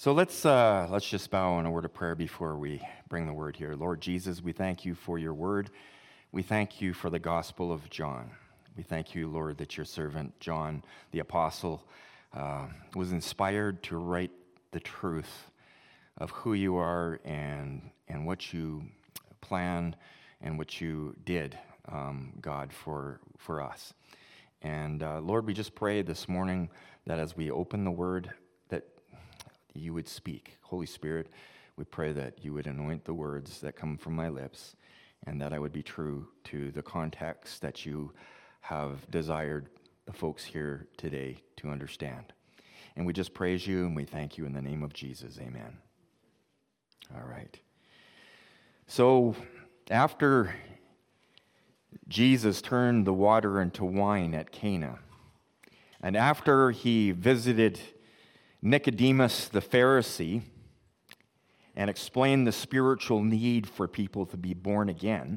So let's just bow in a word of prayer before we bring the word here. Lord Jesus, we thank you for your word. We thank you for the Gospel of John. We thank you, Lord, that your servant John, the apostle, was inspired to write the truth of who you are and what you planned and what you did, God, for us. And Lord, we just pray this morning that as we open the word, that you would speak. Holy Spirit, we pray that you would anoint the words that come from my lips and that I would be true to the context that you have desired the folks here today to understand. And we just praise you and we thank you in the name of Jesus. Amen. All right. So after Jesus turned the water into wine at Cana, and after he visited Nicodemus the Pharisee and explained the spiritual need for people to be born again,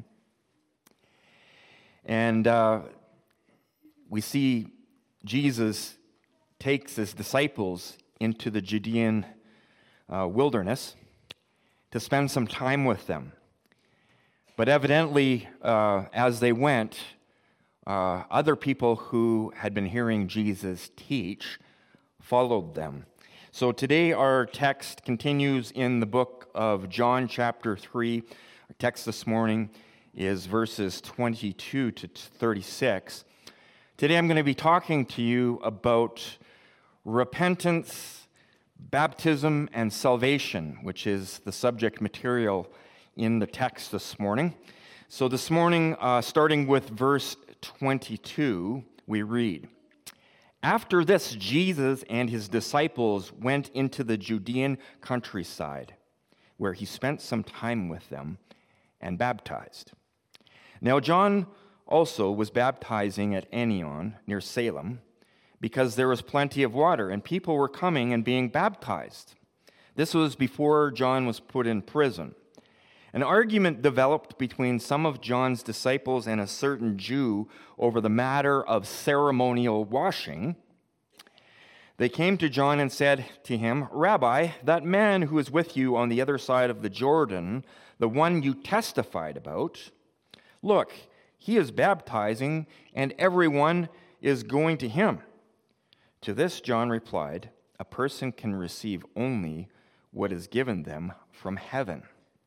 and we see Jesus takes his disciples into the Judean wilderness to spend some time with them. But evidently, as they went, other people who had been hearing Jesus teach followed them. So today our text continues in the book of John chapter 3. Our text this morning is verses 22 to 36. Today I'm going to be talking to you about repentance, baptism, and salvation, which is the subject material in the text this morning. So this morning, starting with verse 22, we read, "After this, Jesus and his disciples went into the Judean countryside, where he spent some time with them and baptized. Now John also was baptizing at Aenon near Salem, because there was plenty of water, and people were coming and being baptized. This was before John was put in prison. An argument developed between some of John's disciples and a certain Jew over the matter of ceremonial washing. They came to John and said to him, 'Rabbi, that man who is with you on the other side of the Jordan, the one you testified about, look, he is baptizing, and everyone is going to him.' To this John replied, 'A person can receive only what is given them from heaven.'"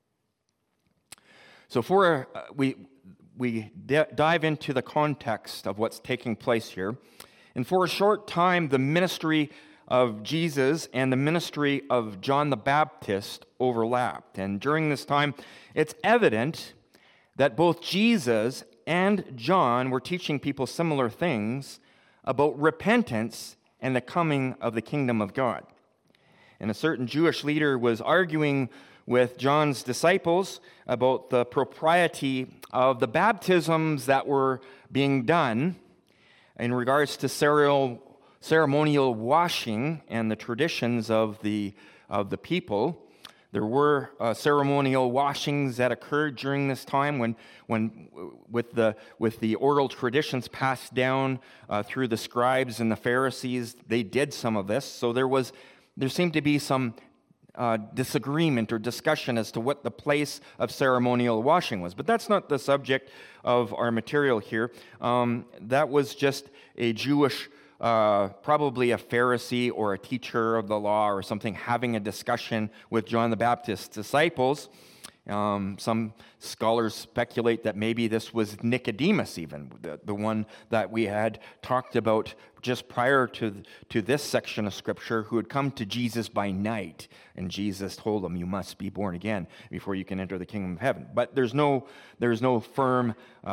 So we dive into the context of what's taking place here. And for a short time, the ministry of Jesus and the ministry of John the Baptist overlapped. And during this time, it's evident that both Jesus and John were teaching people similar things about repentance and the coming of the kingdom of God. And a certain Jewish leader was arguing with John's disciples about the propriety of the baptisms that were being done in regards to ceremonial washing and the traditions of the people. There were ceremonial washings that occurred during this time when with the oral traditions passed down through the scribes and the Pharisees, they did some of this. So there seemed to be some disagreement or discussion as to what the place of ceremonial washing was. But that's not the subject of our material here. That was just a Jewish, probably a Pharisee or a teacher of the law or something, having a discussion with John the Baptist's disciples. Some scholars speculate that maybe this was Nicodemus even, the one that we had talked about just prior to this section of Scripture, who had come to Jesus by night, and Jesus told him, "You must be born again before you can enter the kingdom of heaven." But there's no firm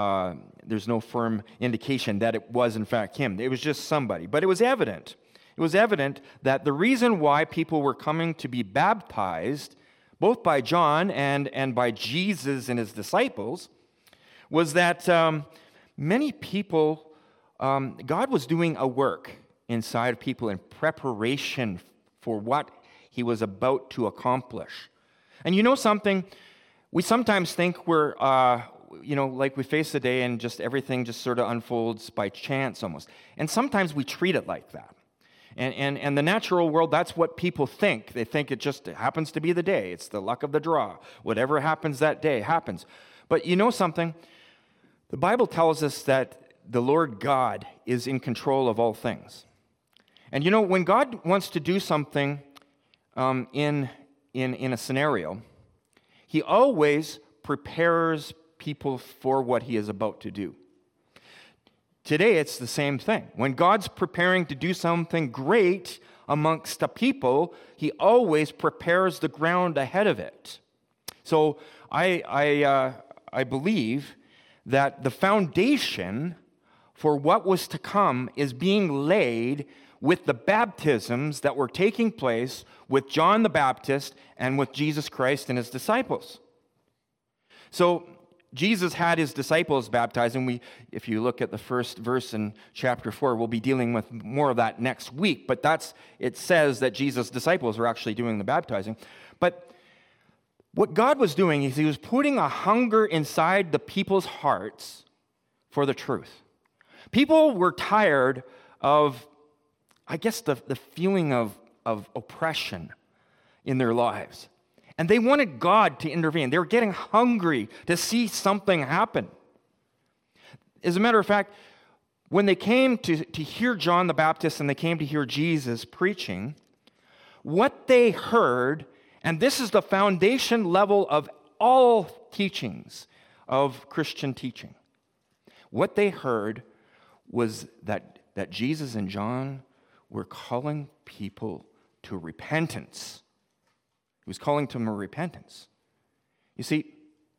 indication that it was in fact him. It was just somebody. But it was evident. It was evident that the reason why people were coming to be baptized, both by John and by Jesus and his disciples, was that many people, God was doing a work inside of people in preparation for what he was about to accomplish. And you know something? We sometimes think we're, like we face the day and just everything just sort of unfolds by chance almost. And sometimes we treat it like that. And the natural world, that's what people think. They think it just happens to be the day. It's the luck of the draw. Whatever happens that day happens. But you know something? The Bible tells us that the Lord God is in control of all things. And you know, when God wants to do something in a scenario, he always prepares people for what he is about to do. Today, it's the same thing. When God's preparing to do something great amongst the people, he always prepares the ground ahead of it. So I believe that the foundation for what was to come is being laid with the baptisms that were taking place with John the Baptist and with Jesus Christ and his disciples. So Jesus had his disciples baptized, and if you look at the first verse in chapter 4, we'll be dealing with more of that next week, but it says that Jesus' disciples were actually doing the baptizing. But what God was doing is he was putting a hunger inside the people's hearts for the truth. People were tired of, I guess, the feeling of oppression in their lives. And they wanted God to intervene. They were getting hungry to see something happen. As a matter of fact, when they came to hear John the Baptist and they came to hear Jesus preaching, what they heard, and this is the foundation level of all teachings of Christian teaching, what they heard was that Jesus and John were calling people to repentance. He was calling them to repentance. You see,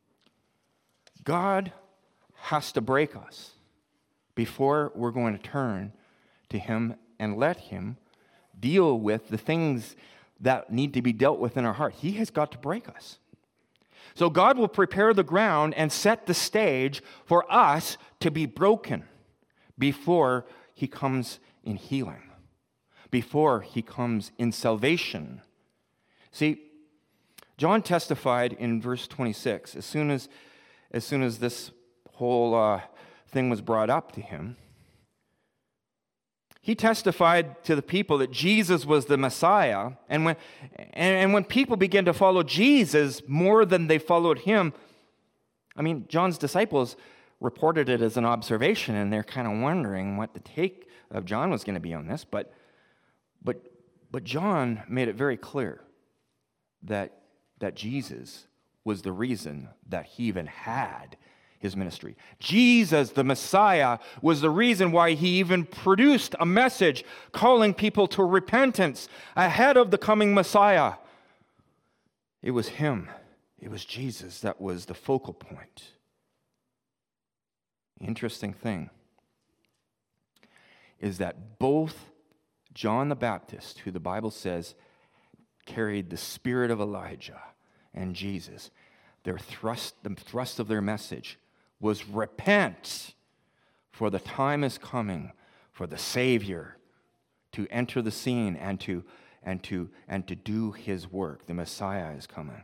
God has to break us before we're going to turn to him and let him deal with the things that need to be dealt with in our heart. He has got to break us. So God will prepare the ground and set the stage for us to be broken before he comes in healing, before he comes in salvation. See, John testified in verse 26, as soon as this whole thing was brought up to him, he testified to the people that Jesus was the Messiah, and when people began to follow Jesus more than they followed him, I mean, John's disciples reported it as an observation, and they're kind of wondering what the take of John was going to be on this, but John made it very clear that Jesus was the reason that he even had his ministry. Jesus, the Messiah, was the reason why he even produced a message calling people to repentance ahead of the coming Messiah. It was him. It was Jesus that was the focal point. The interesting thing is that both John the Baptist, who the Bible says carried the spirit of Elijah, and Jesus, the thrust of their message was repent, for the time is coming for the Savior to enter the scene and to do his work. The Messiah is coming.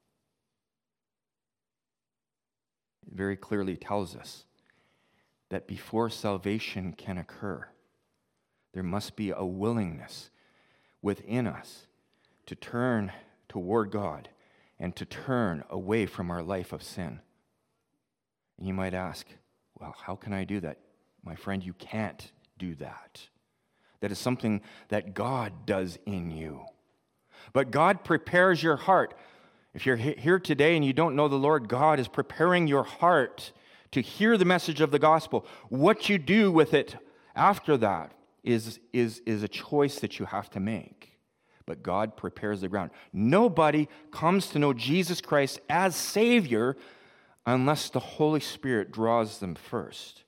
It very clearly tells us that before salvation can occur, there must be a willingness within us to turn toward God and to turn away from our life of sin. And you might ask, well, how can I do that? My friend, you can't do that. That is something that God does in you. But God prepares your heart. If you're here today and you don't know the Lord, God is preparing your heart to hear the message of the gospel. What you do with it after that is a choice that you have to make. But God prepares the ground. Nobody comes to know Jesus Christ as Savior unless the Holy Spirit draws them first.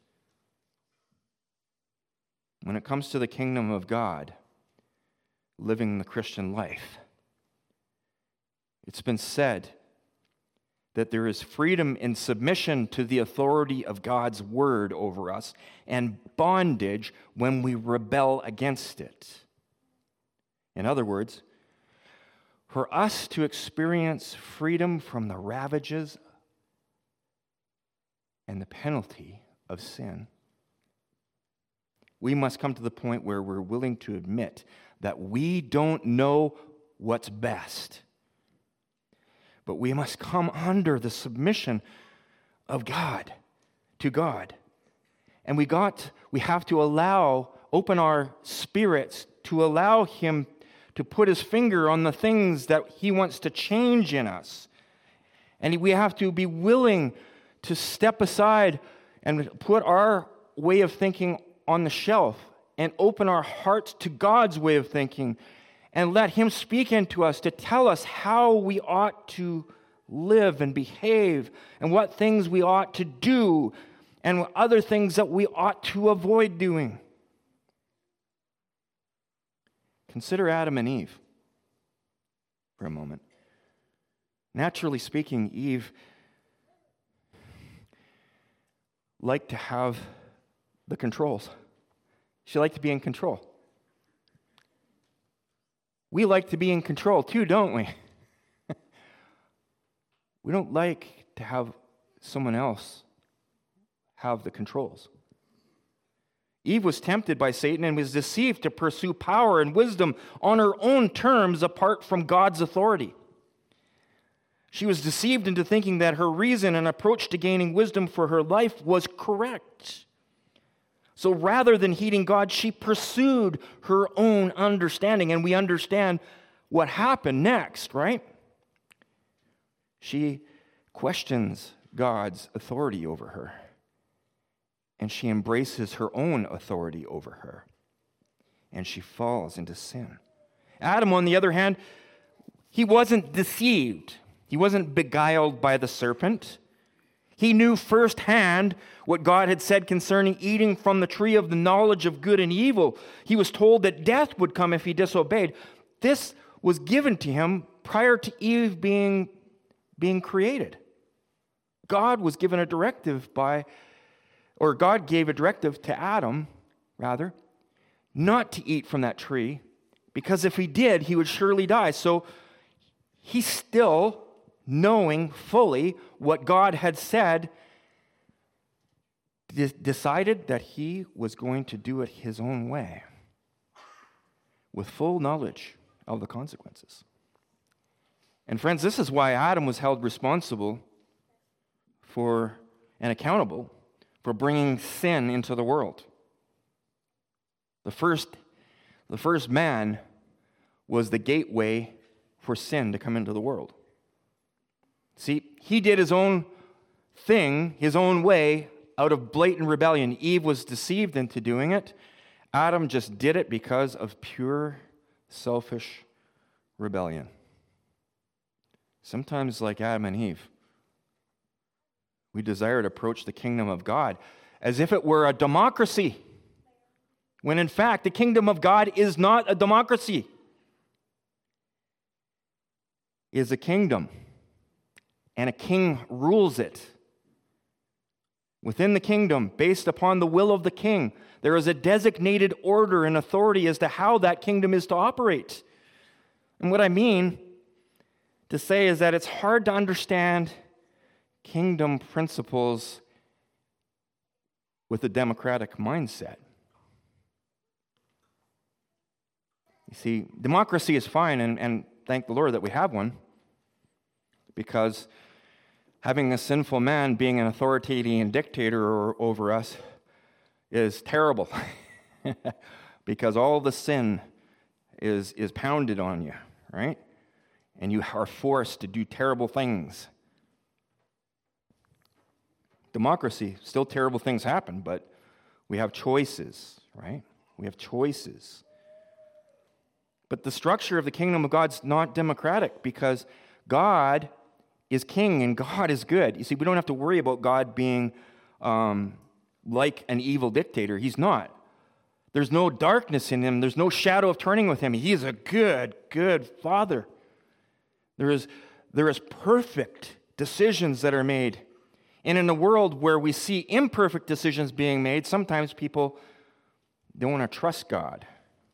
When it comes to the kingdom of God, living the Christian life, it's been said that there is freedom in submission to the authority of God's word over us and bondage when we rebel against it. In other words, for us to experience freedom from the ravages and the penalty of sin, we must come to the point where we're willing to admit that we don't know what's best. But we must come under the submission of God, to God. And we have to open our spirits to allow Him to put His finger on the things that He wants to change in us. And we have to be willing to step aside and put our way of thinking on the shelf and open our hearts to God's way of thinking and let Him speak into us to tell us how we ought to live and behave and what things we ought to do and other things that we ought to avoid doing. Consider Adam and Eve for a moment. Naturally speaking, Eve liked to have the controls. She liked to be in control. We like to be in control too, don't we? We don't like to have someone else have the controls. Eve was tempted by Satan and was deceived to pursue power and wisdom on her own terms apart from God's authority. She was deceived into thinking that her reason and approach to gaining wisdom for her life was correct. So rather than heeding God, she pursued her own understanding. And we understand what happened next, right? She questions God's authority over her. And she embraces her own authority over her. And she falls into sin. Adam, on the other hand, he wasn't deceived. He wasn't beguiled by the serpent. He knew firsthand what God had said concerning eating from the tree of the knowledge of good and evil. He was told that death would come if he disobeyed. This was given to him prior to Eve being created. God was given a directive God gave a directive to Adam, rather, not to eat from that tree, because if he did, he would surely die. So he still, knowing fully what God had said, decided that he was going to do it his own way, with full knowledge of the consequences. And friends, this is why Adam was held responsible for and accountable for bringing sin into the world. The first man was the gateway for sin to come into the world. See, he did his own thing, his own way, out of blatant rebellion. Eve was deceived into doing it. Adam just did it because of pure, selfish rebellion. Sometimes, like Adam and Eve, we desire to approach the kingdom of God as if it were a democracy, when in fact the kingdom of God is not a democracy. It is a kingdom, and a king rules it. Within the kingdom, based upon the will of the king, there is a designated order and authority as to how that kingdom is to operate. And what I mean to say is that it's hard to understand kingdom principles with a democratic mindset. You see, democracy is fine, and thank the Lord that we have one, because having a sinful man being an authoritarian dictator over us is terrible, because all the sin is pounded on you, right? And you are forced to do terrible things. Democracy, still terrible things happen, but we have choices, right? We have choices. But the structure of the kingdom of God's not democratic, because God is king and God is good. You see, we don't have to worry about God being like an evil dictator. He's not. There's no darkness in him. There's no shadow of turning with him. He is a good, good father. There is perfect decisions that are made. And in a world where we see imperfect decisions being made, sometimes people don't want to trust God.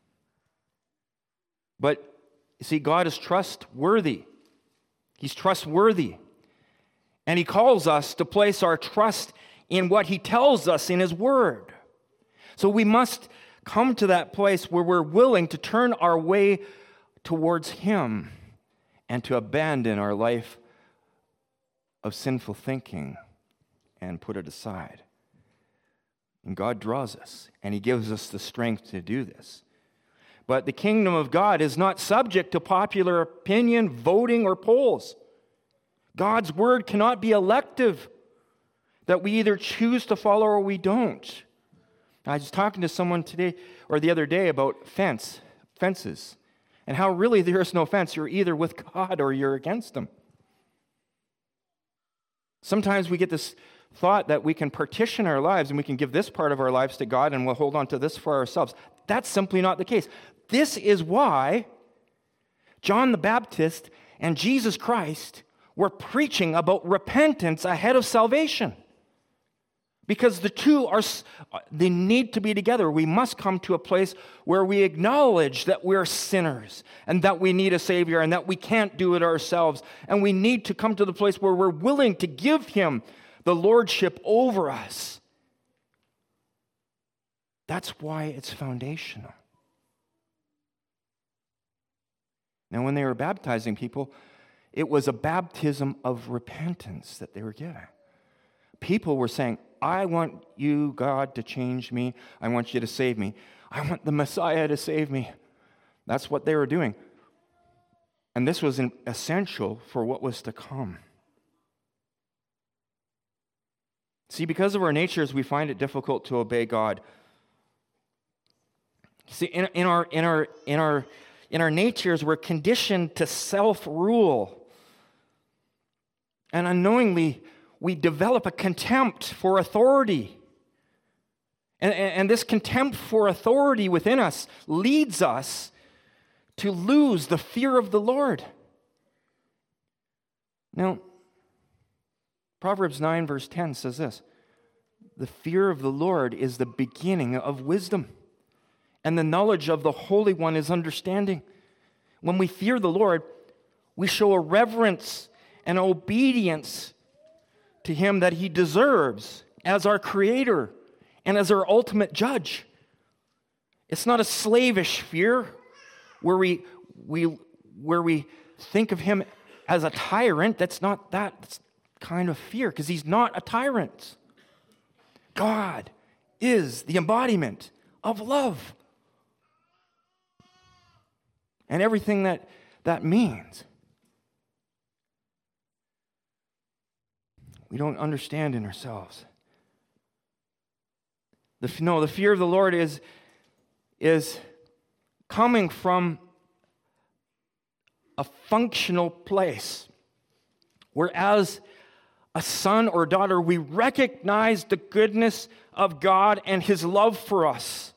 But you see, God is trustworthy. He's trustworthy. And He calls us to place our trust in what He tells us in His Word. So we must come to that place where we're willing to turn our way towards Him and to abandon our life of sinful thinking and put it aside. And God draws us, and He gives us the strength to do this. But the kingdom of God is not subject to popular opinion, voting, or polls. God's word cannot be elective, that we either choose to follow or we don't. I was talking to someone today or the other day about fences, and how really there is no fence. You're either with God or you're against Him. Sometimes we get this thought that we can partition our lives and we can give this part of our lives to God and we'll hold on to this for ourselves. That's simply not the case. This is why John the Baptist and Jesus Christ were preaching about repentance ahead of salvation. Because the two they need to be together. We must come to a place where we acknowledge that we're sinners and that we need a Savior and that we can't do it ourselves. And we need to come to the place where we're willing to give Him the lordship over us. That's why it's foundational. Now, when they were baptizing people, it was a baptism of repentance that they were giving. People were saying, I want you, God, to change me. I want you to save me. I want the Messiah to save me. That's what they were doing. And this was essential for what was to come. See, because of our natures, we find it difficult to obey God. See, in our natures, we're conditioned to self-rule. And unknowingly, we develop a contempt for authority. And this contempt for authority within us leads us to lose the fear of the Lord. Now, Proverbs 9 verse 10 says this, the fear of the Lord is the beginning of wisdom, and the knowledge of the Holy One is understanding. When we fear the Lord, we show a reverence and obedience to Him that He deserves as our Creator and as our ultimate judge. It's not a slavish fear where we think of Him as a tyrant. That's not that kind of fear, because He's not a tyrant. God is the embodiment of love. And everything that means. We don't understand in ourselves. The fear of the Lord is coming from a functional place, whereas a son or daughter, we recognize the goodness of God and His love for us.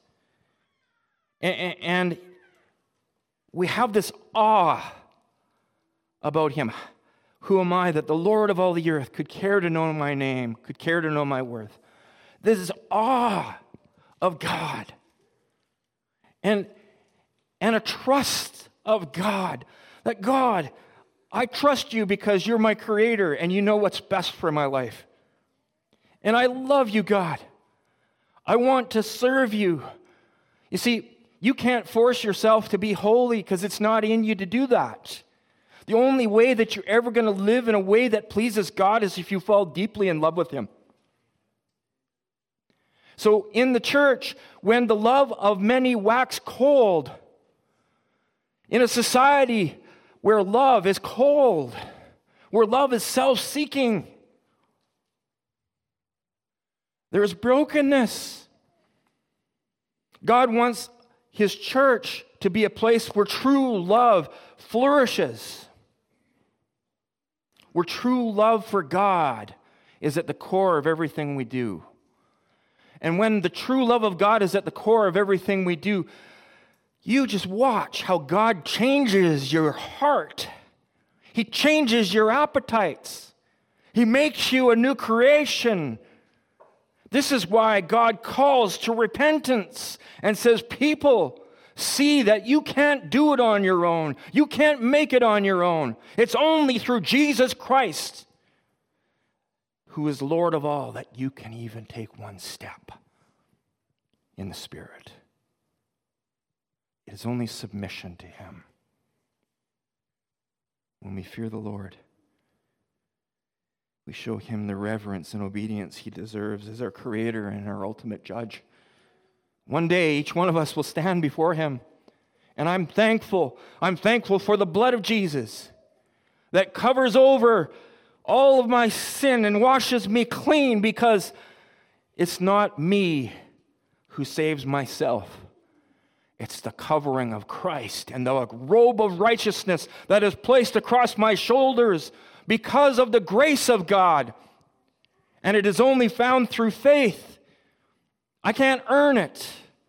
And we have this awe about Him. Who am I that the Lord of all the earth could care to know my name, could care to know my worth? This is awe of God. And a trust of God. That God, I trust you because you're my Creator and you know what's best for my life. And I love you, God. I want to serve you. You see, you can't force yourself to be holy because it's not in you to do that. The only way that you're ever going to live in a way that pleases God is if you fall deeply in love with Him. So in the church, when the love of many wax cold, in a society where love is cold, where love is self-seeking, there is brokenness. God wants His church to be a place where true love flourishes, where true love for God is at the core of everything we do. And when the true love of God is at the core of everything we do, you just watch how God changes your heart. He changes your appetites. He makes you a new creation. This is why God calls to repentance and says, people, see that you can't do it on your own. You can't make it on your own. It's only through Jesus Christ, who is Lord of all, that you can even take one step. in the Spirit. It is only submission to Him. When we fear the Lord, we show Him the reverence and obedience He deserves as our Creator and our ultimate Judge. One day, each one of us will stand before Him. And I'm thankful. I'm thankful for the blood of Jesus that covers over all of my sin and washes me clean, because it's not me who saves myself. It's the covering of Christ and the robe of righteousness that is placed across my shoulders because of the grace of God. And it is only found through faith. I can't earn it.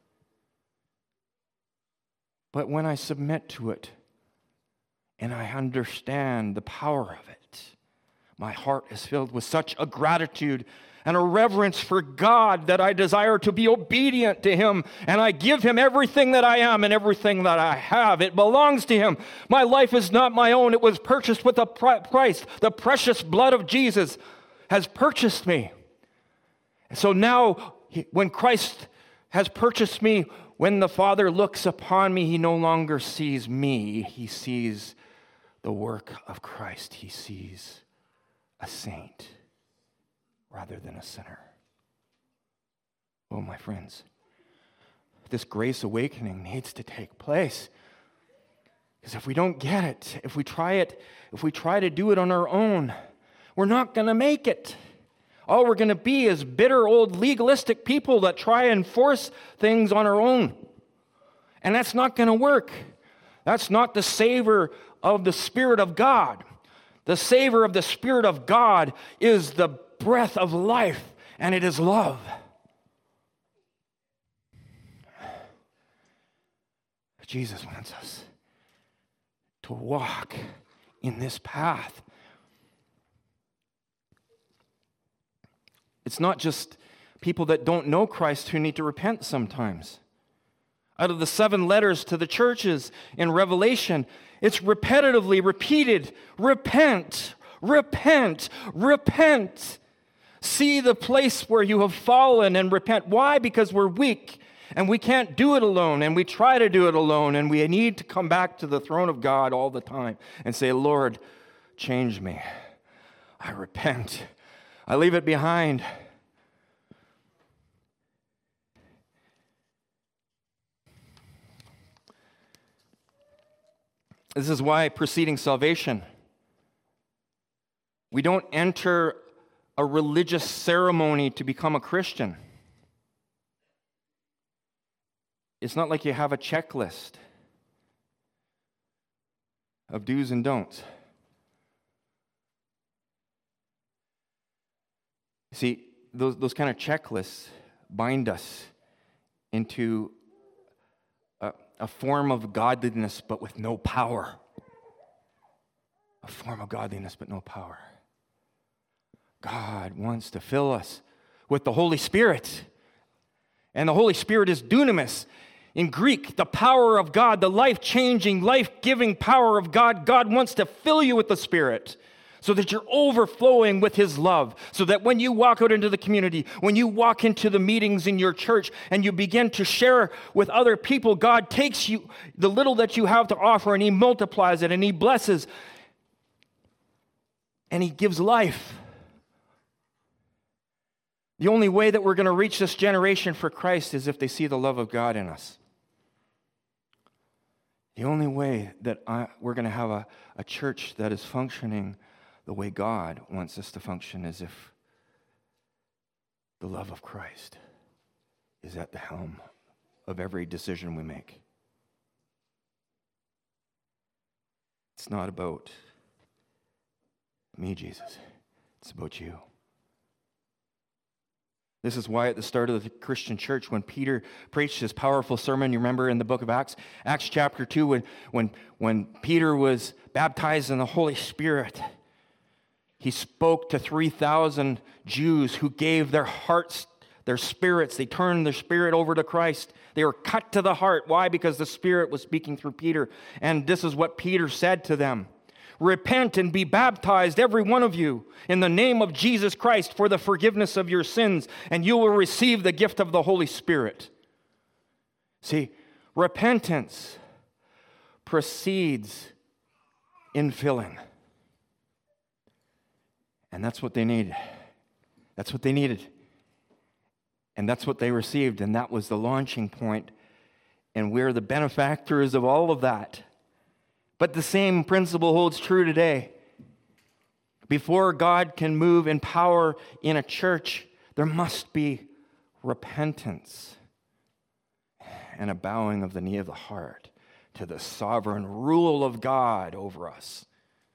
But when I submit to it and I understand the power of it, my heart is filled with such a gratitude and a reverence for God that I desire to be obedient to Him, and I give Him everything that I am and everything that I have. It belongs to Him. My life is not my own. It was purchased with a price. The precious blood of Jesus has purchased me. And so now, when Christ has purchased me, when the Father looks upon me, He no longer sees me. He sees the work of Christ. He sees a saint rather than a sinner. Oh, my friends, this grace awakening needs to take place. Because if we don't get it, if we try to do it on our own, we're not going to make it. All we're going to be is bitter old legalistic people that try and force things on our own. And that's not going to work. That's not the savor of the Spirit of God. The savor of the Spirit of God is the breath of life, and it is love. Jesus wants us to walk in this path. It's not just people that don't know Christ who need to repent sometimes. Out of the 7 letters to the churches in Revelation, it's repetitively repeated: repent, repent, repent. See the place where you have fallen and repent. Why? Because we're weak and we can't do it alone, and we try to do it alone, and we need to come back to the throne of God all the time and say, Lord, change me. I repent. I leave it behind. This is why preceding salvation, we don't enter a religious ceremony to become a Christian. It's not like you have a checklist of do's and don'ts. See, those kind of checklists bind us into a form of godliness but with no power. A form of godliness but no power. God wants to fill us with the Holy Spirit. And the Holy Spirit is dunamis. In Greek, the power of God, the life-changing, life-giving power of God. God wants to fill you with the Spirit so that you're overflowing with His love. So that when you walk out into the community, when you walk into the meetings in your church and you begin to share with other people, God takes you, the little that you have to offer, and He multiplies it and He blesses and He gives life. The only way that we're going to reach this generation for Christ is if they see the love of God in us. The only way that we're going to have a church that is functioning the way God wants us to function is if the love of Christ is at the helm of every decision we make. It's not about me, Jesus. It's about you. This is why at the start of the Christian church, when Peter preached his powerful sermon, you remember in the book of Acts, Acts chapter 2, when Peter was baptized in the Holy Spirit, he spoke to 3,000 Jews who gave their hearts, their spirits. They turned their spirit over to Christ. They were cut to the heart. Why? Because the Spirit was speaking through Peter. And this is what Peter said to them. Repent and be baptized, every one of you, in the name of Jesus Christ for the forgiveness of your sins, and you will receive the gift of the Holy Spirit. See, repentance precedes infilling. And that's what they needed. That's what they needed. And that's what they received. And that was the launching point. And we're the benefactors of all of that. But the same principle holds true today. Before God can move in power in a church, there must be repentance and a bowing of the knee of the heart to the sovereign rule of God over us.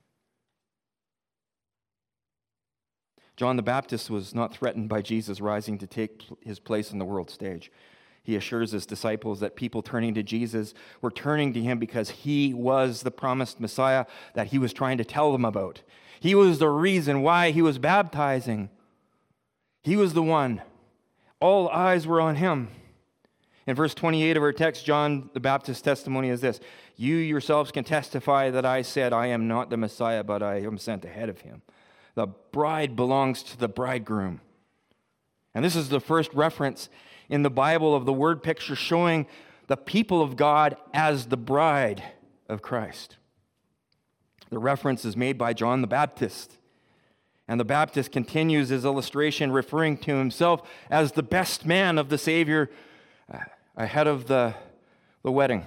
John the Baptist was not threatened by Jesus rising to take his place in the world stage. He assures his disciples that people turning to Jesus were turning to him because he was the promised Messiah that he was trying to tell them about. He was the reason why he was baptizing. He was the one. All eyes were on him. In verse 28 of our text, John the Baptist's testimony is this: "You yourselves can testify that I said, I am not the Messiah, but I am sent ahead of him. The bride belongs to the bridegroom." And this is the first reference in the Bible of the word picture showing the people of God as the bride of Christ. The reference is made by John the Baptist. And the Baptist continues his illustration, referring to himself as the best man of the Savior ahead of the wedding.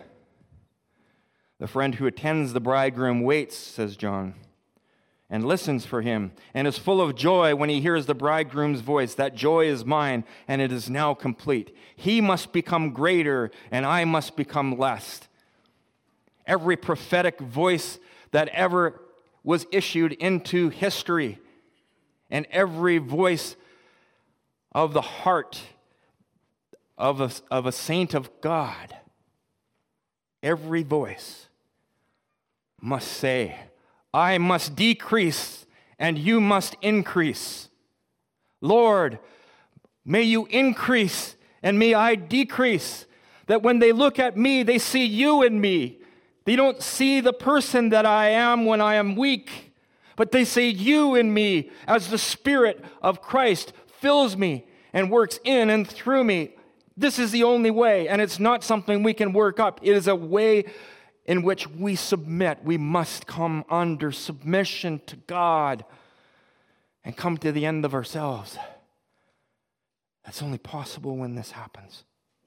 The friend who attends the bridegroom waits, says John, and listens for him, and is full of joy when he hears the bridegroom's voice. That joy is mine, and it is now complete. He must become greater, and I must become less. Every prophetic voice that ever was issued into history, and every voice of the heart of a saint of God, every voice must say, I must decrease and you must increase. Lord, may you increase and may I decrease. That when they look at me, they see you in me. They don't see the person that I am when I am weak, but they see you in me as the Spirit of Christ fills me and works in and through me. This is the only way, and it's not something we can work up. It is a way in which we submit. We must come under submission to God and come to the end of ourselves. That's only possible when this happens.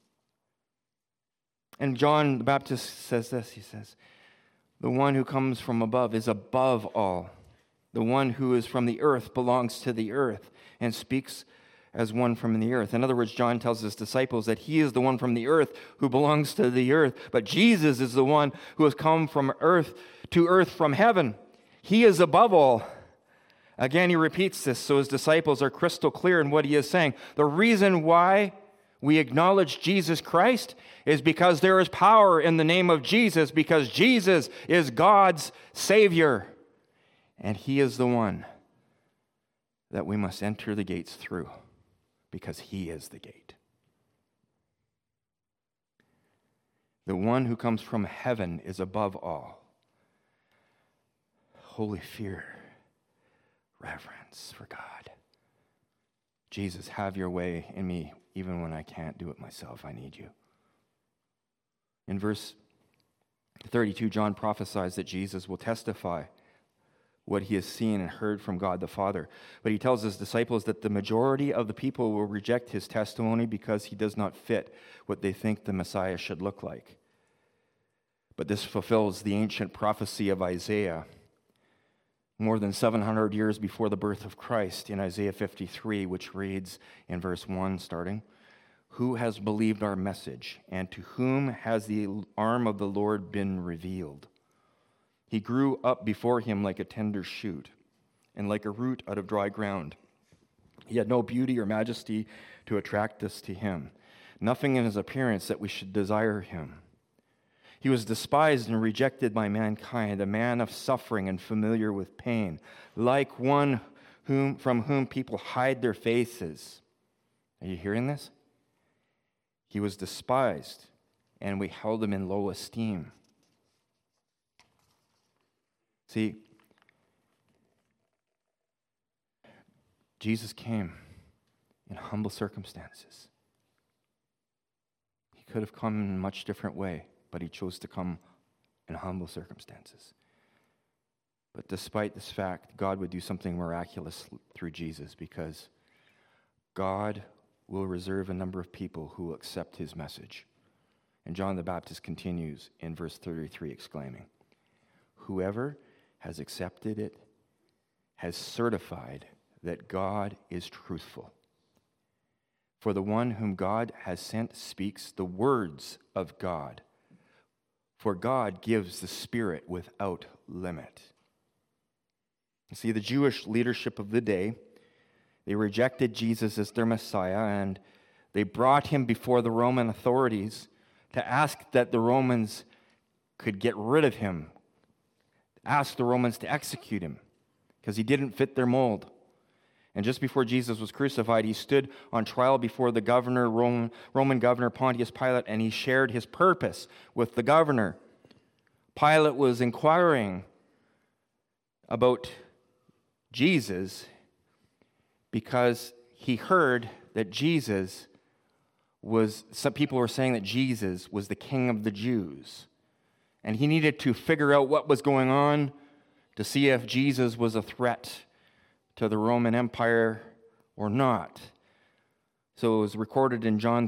And John the Baptist says this, he says, the one who comes from above is above all. The one who is from the earth belongs to the earth and speaks as one from the earth. In other words, John tells his disciples that he is the one from the earth who belongs to the earth, but Jesus is the one who has come from earth to earth from heaven. He is above all. Again, he repeats this so his disciples are crystal clear in what he is saying. The reason why we acknowledge Jesus Christ is because there is power in the name of Jesus, because Jesus is God's Savior, and he is the one that we must enter the gates through, because he is the gate. The one who comes from heaven is above all. Holy fear, reverence for God. Jesus, have your way in me, even when I can't do it myself. I need you. In verse 32, John prophesies that Jesus will testify what he has seen and heard from God the Father. But he tells his disciples that the majority of the people will reject his testimony because he does not fit what they think the Messiah should look like. But this fulfills the ancient prophecy of Isaiah, more than 700 years before the birth of Christ, in Isaiah 53, which reads in verse 1 starting, "Who has believed our message, and to whom has the arm of the Lord been revealed? He grew up before him like a tender shoot, and like a root out of dry ground. He had no beauty or majesty to attract us to him, nothing in his appearance that we should desire him. He was despised and rejected by mankind, a man of suffering and familiar with pain, like one from whom people hide their faces." Are you hearing this? He was despised, and we held him in low esteem. See, Jesus came in humble circumstances. He He could have come in a much different way, but he chose to come in humble circumstances. But despite this fact, God would do something miraculous through Jesus, because God will reserve a number of people who will accept his message. And John the Baptist continues in verse 33, exclaiming, "Whoever has accepted it has certified that God is truthful. For the one whom God has sent speaks the words of God. For God gives the Spirit without limit." You see, the Jewish leadership of the day, they rejected Jesus as their Messiah, and they brought him before the Roman authorities to ask that the Romans could get rid of him, ask the Romans to execute him, because he didn't fit their mold. And just before Jesus was crucified, he stood on trial before the governor, Roman governor Pontius Pilate, and he shared his purpose with the governor. Pilate was inquiring about Jesus because he heard that some people were saying that Jesus was the king of the Jews. And he needed to figure out what was going on to see if Jesus was a threat to the Roman Empire or not. So it was recorded in John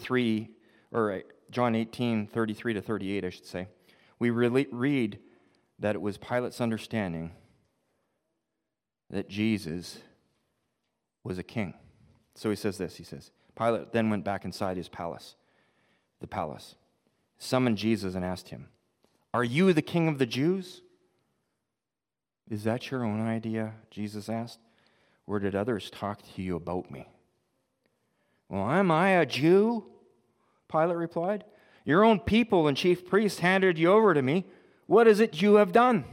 18, 33 to 38, I should say. We read that it was Pilate's understanding that Jesus was a king. So he says this, Pilate then went back inside the palace, summoned Jesus and asked him, "Are you the king of the Jews?" "Is that your own idea?" Jesus asked. "Or did others talk to you about me?" "Well, am I a Jew?" Pilate replied. "Your own people and chief priests handed you over to me. What is it you have done?"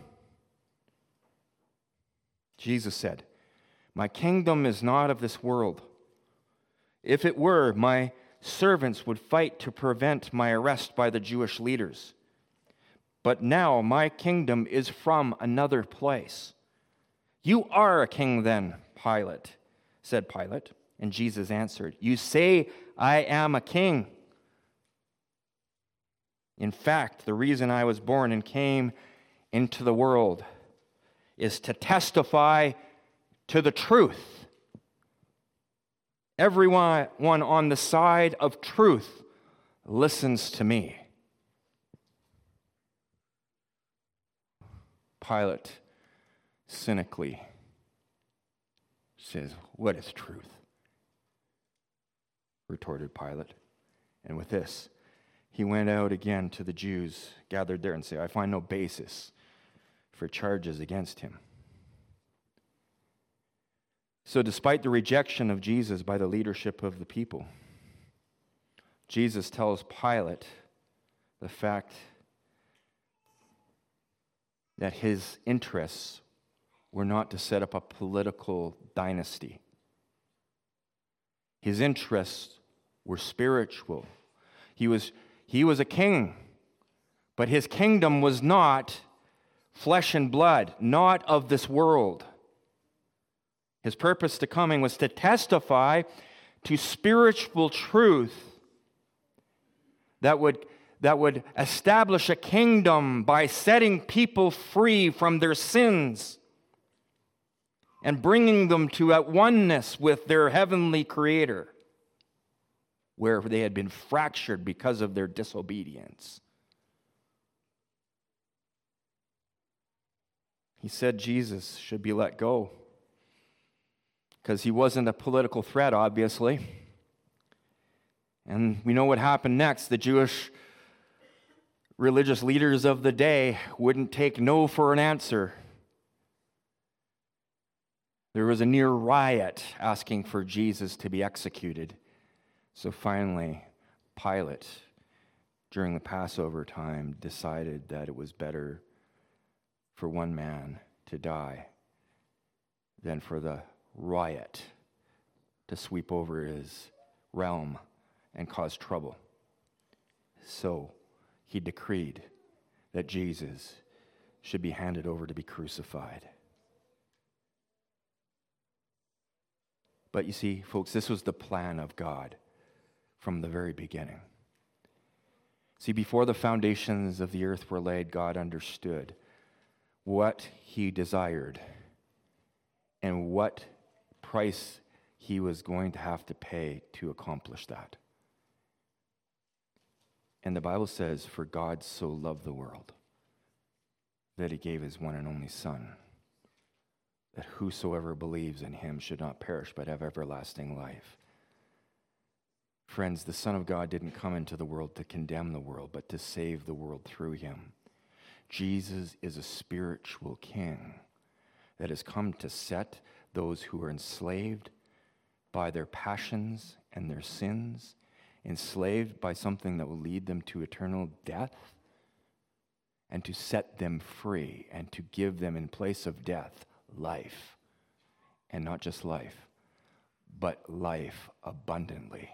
Jesus said, "My kingdom is not of this world. If it were, my servants would fight to prevent my arrest by the Jewish leaders. But now my kingdom is from another place." "You are a king then, said Pilate. And Jesus answered, "You say I am a king. In fact, the reason I was born and came into the world is to testify to the truth. Everyone on the side of truth listens to me." Pilate cynically says, "What is truth?" retorted Pilate. And with this, he went out again to the Jews gathered there and said, "I find no basis for charges against him." So despite the rejection of Jesus by the leadership of the people, Jesus tells Pilate the fact that his interests were not to set up a political dynasty. His interests were spiritual. He was a king, but his kingdom was not flesh and blood, not of this world. His purpose to coming was to testify to spiritual truth that would establish a kingdom by setting people free from their sins and bringing them to at oneness with their heavenly Creator, where they had been fractured because of their disobedience. He said Jesus should be let go because he wasn't a political threat, obviously. And we know what happened next. The Jewish religious leaders of the day wouldn't take no for an answer. There was a near riot asking for Jesus to be executed. So finally, Pilate, during the Passover time, decided that it was better for one man to die than for the riot to sweep over his realm and cause trouble. So he decreed that Jesus should be handed over to be crucified. But you see, folks, this was the plan of God from the very beginning. See, before the foundations of the earth were laid, God understood what he desired and what price he was going to have to pay to accomplish that. And the Bible says, for God so loved the world that he gave his one and only Son, that whosoever believes in him should not perish but have everlasting life. Friends, the Son of God didn't come into the world to condemn the world, but to save the world through him. Jesus is a spiritual king that has come to set those who are enslaved by their passions and their sins, enslaved by something that will lead them to eternal death, and to set them free and to give them in place of death life. And not just life, but life abundantly.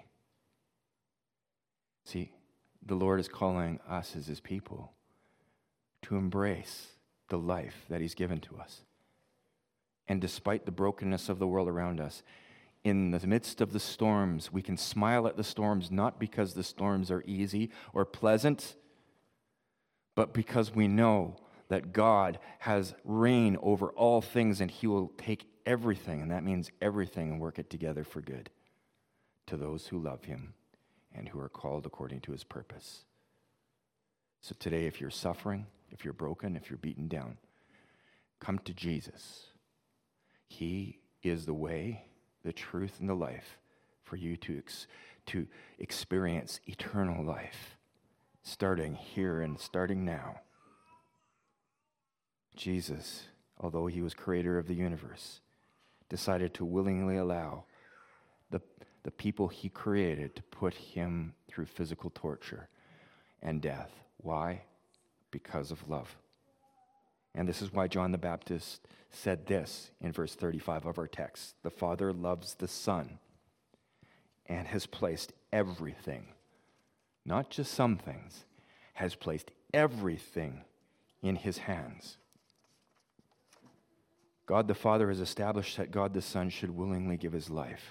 See, the Lord is calling us as his people to embrace the life that he's given to us. And despite the brokenness of the world around us, in the midst of the storms, we can smile at the storms, not because the storms are easy or pleasant, but because we know that God has reign over all things and he will take everything, and that means everything, and work it together for good to those who love him and who are called according to his purpose. So today, if you're suffering, if you're broken, if you're beaten down, come to Jesus. He is the way, the truth, and the life for you to experience eternal life, starting here and starting now. Jesus, although he was creator of the universe, decided to willingly allow the people he created to put him through physical torture and death. Why? Because of love. And this is why John the Baptist said this in verse 35 of our text. The Father loves the Son and has placed everything, not just some things, has placed everything in his hands. God the Father has established that God the Son should willingly give his life.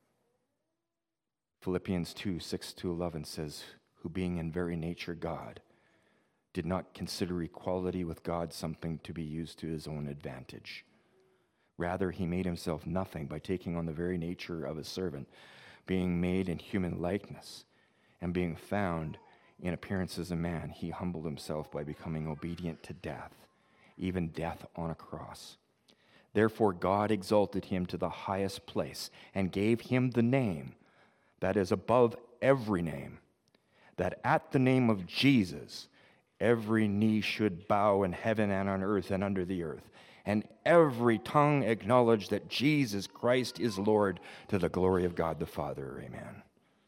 Philippians 2, 6-11 says, who being in very nature God, did not consider equality with God something to be used to his own advantage. Rather, he made himself nothing by taking on the very nature of a servant, being made in human likeness, and being found in appearance as a man, he humbled himself by becoming obedient to death, even death on a cross. Therefore, God exalted him to the highest place and gave him the name that is above every name, that at the name of Jesus, every knee should bow in heaven and on earth and under the earth, and every tongue acknowledge that Jesus Christ is Lord, to the glory of God the Father. Amen.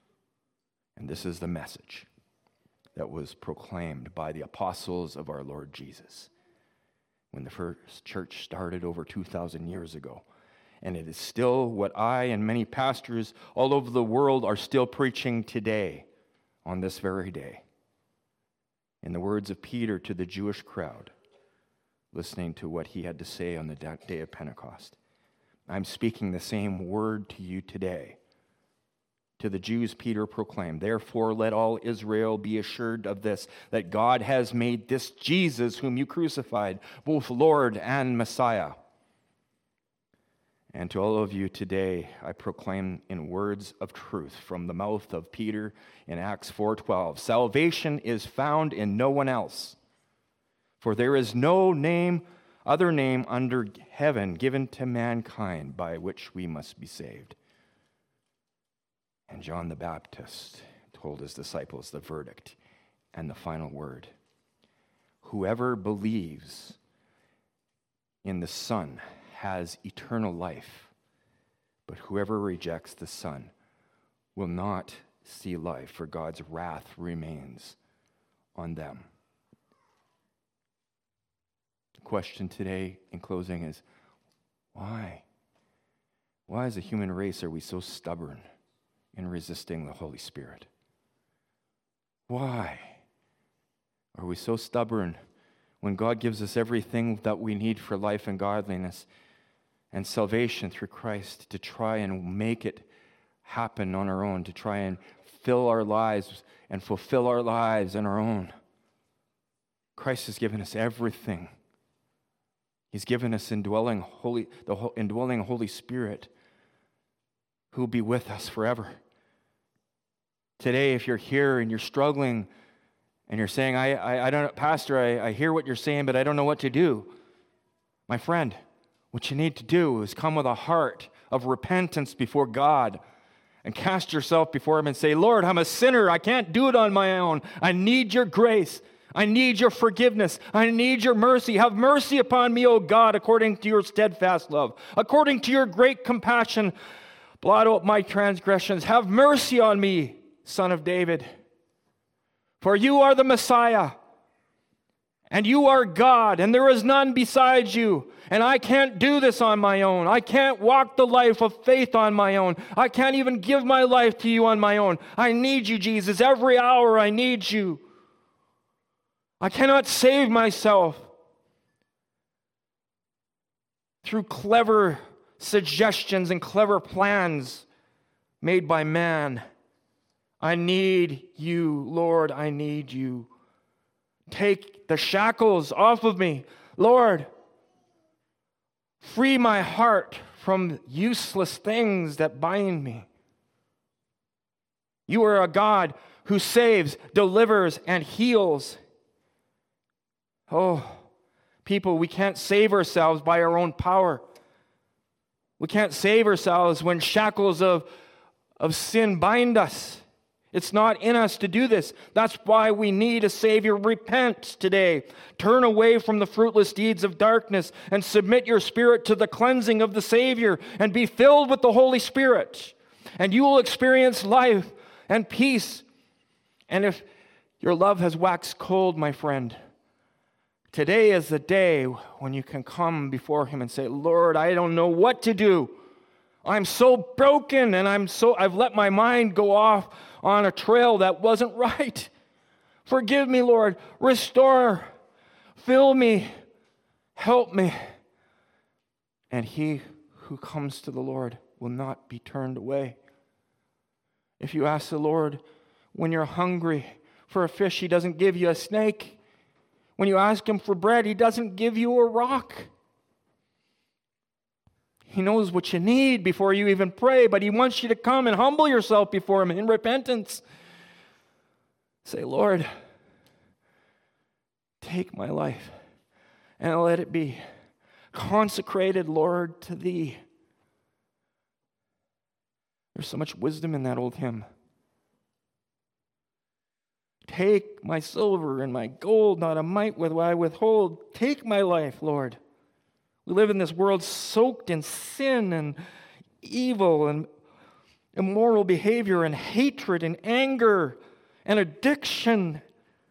And this is the message that was proclaimed by the apostles of our Lord Jesus when the first church started over 2,000 years ago. And it is still what I and many pastors all over the world are still preaching today, on this very day. In the words of Peter to the Jewish crowd, listening to what he had to say on the day of Pentecost, I'm speaking the same word to you today. To the Jews, Peter proclaimed, therefore let all Israel be assured of this, that God has made this Jesus, whom you crucified, both Lord and Messiah. And to all of you today, I proclaim in words of truth from the mouth of Peter in Acts 4:12, salvation is found in no one else, for there is no other name under heaven given to mankind by which we must be saved. And John the Baptist told his disciples the verdict and the final word. Whoever believes in the Son has eternal life, but whoever rejects the Son will not see life, for God's wrath remains on them. The question today in closing is, why? Why as a human race are we so stubborn in resisting the Holy Spirit? Why are we so stubborn when God gives us everything that we need for life and godliness and salvation through Christ, to try and make it happen on our own, to try and fill our lives and fulfill our lives in our own. Christ has given us everything. He's given us indwelling Holy Spirit who will be with us forever. Today, if you're here and you're struggling and you're saying, I don't, Pastor, I hear what you're saying, but I don't know what to do. My friend, what you need to do is come with a heart of repentance before God and cast yourself before Him and say, Lord, I'm a sinner. I can't do it on my own. I need your grace. I need your forgiveness. I need your mercy. Have mercy upon me, O God, according to your steadfast love. According to your great compassion, blot out my transgressions. Have mercy on me, Son of David. For you are the Messiah, and you are God, and there is none besides you. And I can't do this on my own. I can't walk the life of faith on my own. I can't even give my life to you on my own. I need you, Jesus. Every hour I need you. I cannot save myself through clever suggestions and clever plans made by man. I need you, Lord. I need you. Take the shackles off of me, Lord. Free my heart from useless things that bind me. You are a God who saves, delivers, and heals. Oh, people, we can't save ourselves by our own power. We can't save ourselves when shackles of sin bind us. It's not in us to do this. That's why we need a Savior. Repent today. Turn away from the fruitless deeds of darkness and submit your spirit to the cleansing of the Savior and be filled with the Holy Spirit. And you will experience life and peace. And if your love has waxed cold, my friend, today is the day when you can come before Him and say, Lord, I don't know what to do. I'm so broken and I've let my mind go off on a trail that wasn't right. Forgive me, Lord. Restore. Fill me. Help me. And he who comes to the Lord will not be turned away. If you ask the Lord when you're hungry for a fish, He doesn't give you a snake. When you ask Him for bread, He doesn't give you a rock. He knows what you need before you even pray, but He wants you to come and humble yourself before Him in repentance. Say, Lord, take my life and let it be consecrated, Lord, to Thee. There's so much wisdom in that old hymn. Take my silver and my gold, not a mite will I withhold. Take my life, Lord. We live in this world soaked in sin and evil and immoral behavior and hatred and anger and addiction.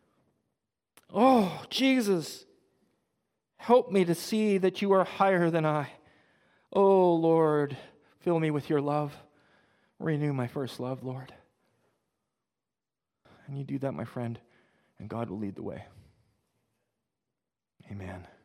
Oh, Jesus, help me to see that you are higher than I. Oh, Lord, fill me with your love. Renew my first love, Lord. And you do that, my friend, and God will lead the way. Amen.